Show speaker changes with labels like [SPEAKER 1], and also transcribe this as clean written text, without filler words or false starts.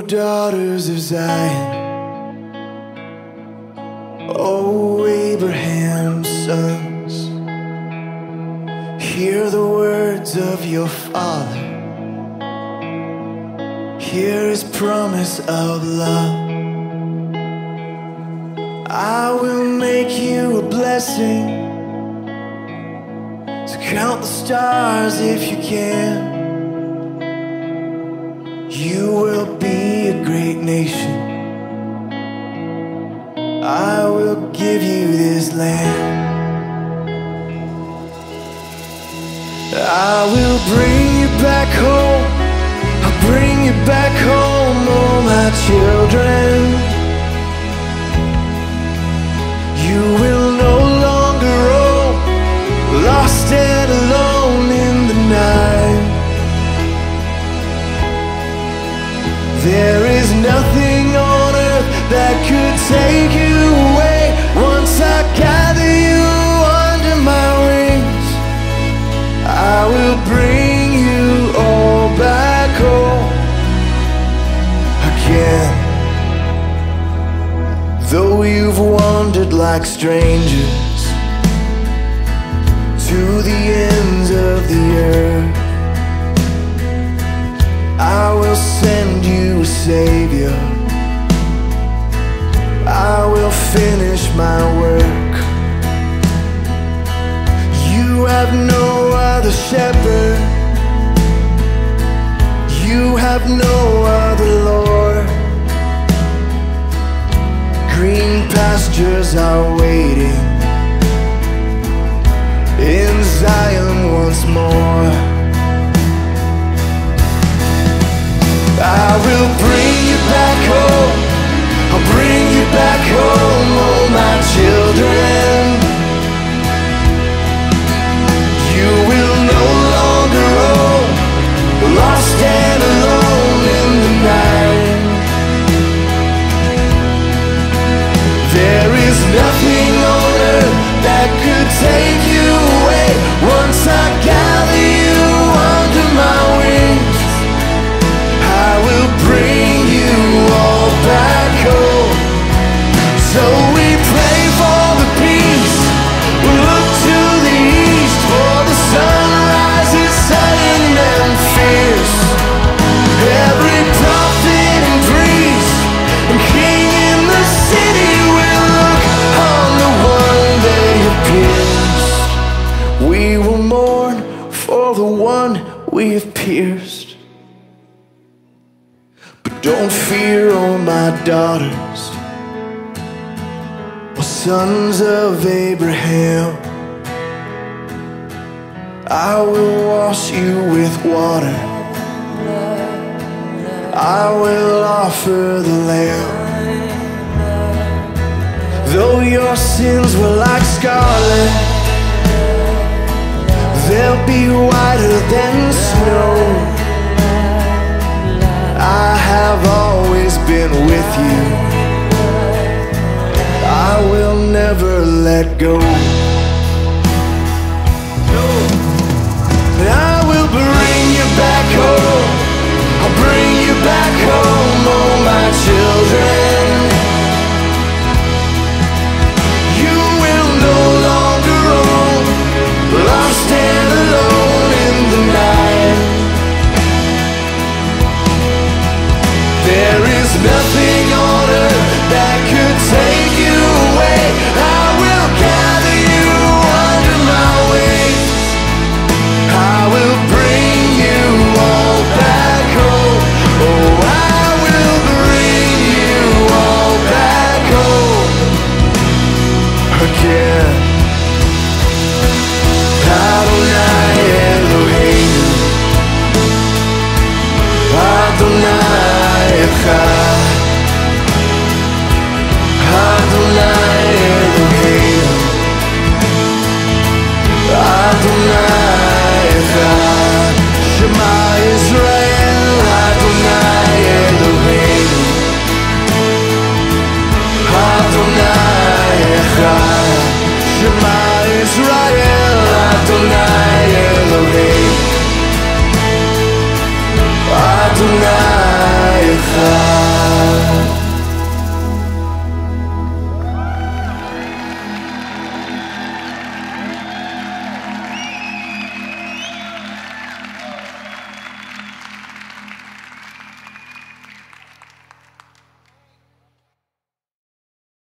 [SPEAKER 1] daughters of Zion, O Abraham's sons, hear the words of your father, hear his promise of love. I will make you a blessing, so count the stars if you can. You will be a great nation. I will give you this land. I will bring you back home. I'll bring you back home, oh my children. You will no longer roam, lost and alone in the night. There is nothing on earth that could take you away. Once I gather you under my wings, I will bring you all back home again. Though you've wandered like strangers to the ends of the earth, I will send you a Savior. I will finish my work. You have no other shepherd, you have no other Lord. Green pastures are waiting in Zion once more. I will bring you back home. I'll bring you back home, oh my children. You will no longer roam, lost and alone in the night. There is nothing on earth that could take you away. Once I gather you under my wings, I will bring you all back home. So we pray for the peace, we look to the east, for the sunrise is sudden and fierce. Every prophet and priest and king in the city will look on the one they have pierced. We will mourn for the one we have pierced. Don't fear, oh my daughters, oh sons of Abraham. I will wash you with water, I will offer the Lamb. Though your sins were like scarlet, they'll be whiter than snow. I have always been with you, I will never let go. I will bring you back home, I'll bring you back home, oh my children. You will no longer roam, lost and alone in the night. There is nothing on earth that could take you away. I will gather you under my wings. I will bring you all back home. Oh, I will bring you all back home again. Adonai Eloheinu, Adonai Echad.